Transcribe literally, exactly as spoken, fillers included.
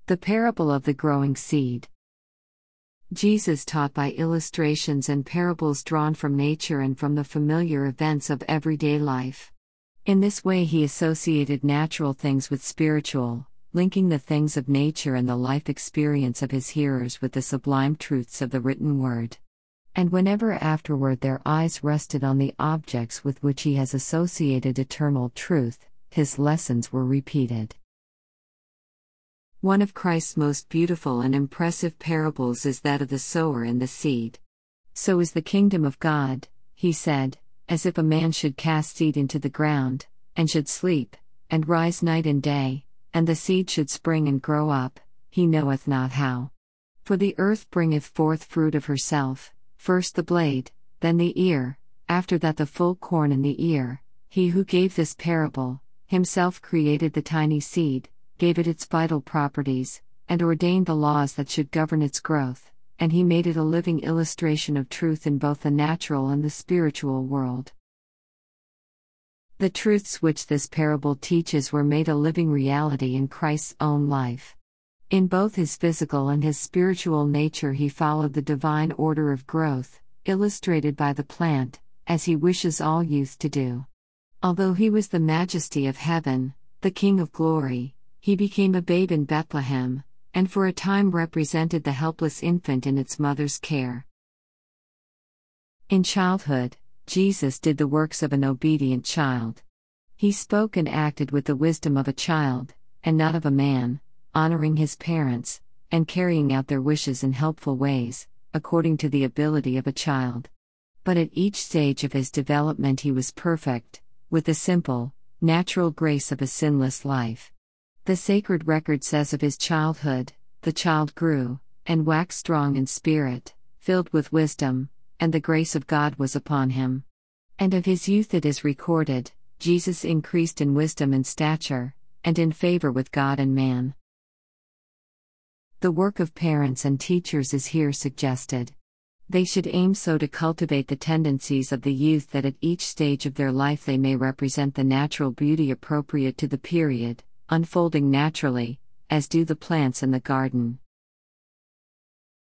The parable of the growing seed. Jesus taught by illustrations and parables drawn from nature and from the familiar events of everyday life. In this way, he associated natural things with spiritual, linking the things of nature and the life experience of his hearers with the sublime truths of the written word. And whenever afterward their eyes rested on the objects with which he has associated eternal truth, his lessons were repeated. One of Christ's most beautiful and impressive parables is that of the sower and the seed. "So is the kingdom of God," he said, "as if a man should cast seed into the ground, and should sleep, and rise night and day, and the seed should spring and grow up, he knoweth not how. For the earth bringeth forth fruit of herself, first the blade, then the ear, after that the full corn in the ear. He who gave this parable, himself created the tiny seed, gave it its vital properties, and ordained the laws that should govern its growth, and he made it a living illustration of truth in both the natural and the spiritual world." The truths which this parable teaches were made a living reality in Christ's own life. In both his physical and his spiritual nature, he followed the divine order of growth, illustrated by the plant, as he wishes all youth to do. Although he was the majesty of heaven, the King of glory, he became a babe in Bethlehem, and for a time represented the helpless infant in its mother's care. In childhood, Jesus did the works of an obedient child. He spoke and acted with the wisdom of a child, and not of a man, honoring his parents, and carrying out their wishes in helpful ways, according to the ability of a child. But at each stage of his development he was perfect, with the simple, natural grace of a sinless life. The sacred record says of his childhood, "The child grew, and waxed strong in spirit, filled with wisdom, and the grace of God was upon him." And of his youth it is recorded, "Jesus increased in wisdom and stature, and in favor with God and man." The work of parents and teachers is here suggested. They should aim so to cultivate the tendencies of the youth that at each stage of their life they may represent the natural beauty appropriate to the period, unfolding naturally, as do the plants in the garden.